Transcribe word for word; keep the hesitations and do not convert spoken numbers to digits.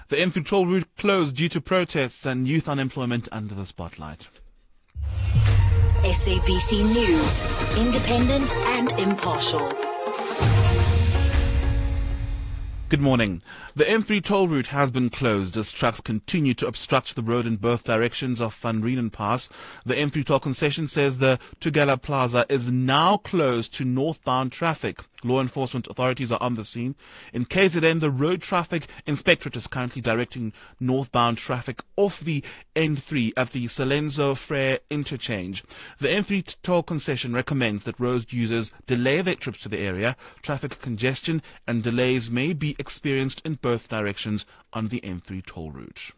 The M three toll route closed due to protests and youth unemployment under the spotlight. S A B C News, independent and impartial. Good morning. The M three toll route has been closed as trucks continue to obstruct the road in both directions of Van Reenen Pass. The M three toll concession says the Tugela Plaza is now closed to northbound traffic. Law enforcement authorities are on the scene. In K Z N, the Road Traffic Inspectorate is currently directing northbound traffic off the N three at the Salenzo Frere interchange. The M three toll concession recommends that road users delay their trips to the area. Traffic congestion and delays may be experienced in both directions on the M three toll route.